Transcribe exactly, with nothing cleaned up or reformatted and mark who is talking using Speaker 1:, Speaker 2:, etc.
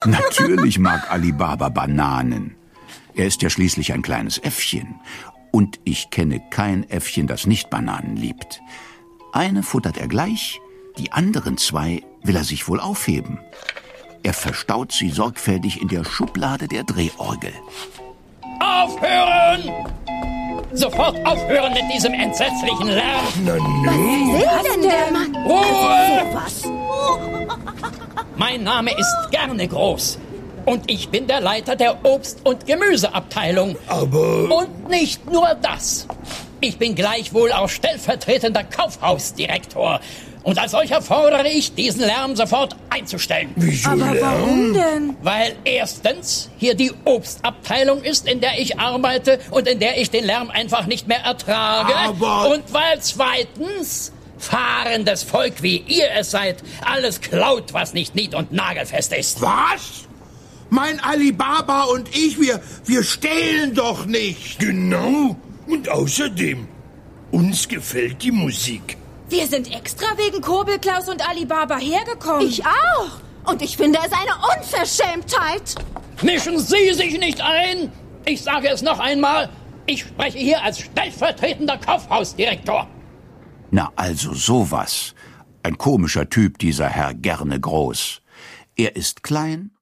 Speaker 1: Natürlich mag Alibaba Bananen. Er ist ja schließlich ein kleines Äffchen. Und ich kenne kein Äffchen, das nicht Bananen liebt. Eine futtert er gleich, die anderen zwei will er sich wohl aufheben. Er verstaut sie sorgfältig in der Schublade der Drehorgel.
Speaker 2: Aufhören! Sofort aufhören mit diesem entsetzlichen Lärm!
Speaker 3: Na nun!
Speaker 4: Was denn der Mann?
Speaker 2: Ruhe!
Speaker 4: Was?
Speaker 2: Mein Name ist Gerne Groß. Und ich bin der Leiter der Obst- und Gemüseabteilung.
Speaker 3: Aber...
Speaker 2: Und nicht nur das. Ich bin gleichwohl auch stellvertretender Kaufhausdirektor. Und als solcher fordere ich, diesen Lärm sofort einzustellen.
Speaker 3: Wieso
Speaker 4: Aber
Speaker 3: Lärm?
Speaker 4: warum denn?
Speaker 2: Weil erstens hier die Obstabteilung ist, in der ich arbeite und in der ich den Lärm einfach nicht mehr ertrage.
Speaker 3: Aber-
Speaker 2: Und weil zweitens fahrendes Volk, wie ihr es seid, alles klaut, was nicht nied- und nagelfest ist.
Speaker 5: Was? Mein Alibaba und ich, wir, wir stehlen doch nicht.
Speaker 3: Genau. Und außerdem, uns gefällt die Musik.
Speaker 4: Wir sind extra wegen Kurbelklaus und Alibaba hergekommen.
Speaker 6: Ich auch. Und ich finde es eine Unverschämtheit.
Speaker 2: Mischen Sie sich nicht ein! Ich sage es noch einmal. Ich spreche hier als stellvertretender Kaufhausdirektor.
Speaker 1: Na also sowas. Ein komischer Typ, dieser Herr Gerne Groß. Er ist klein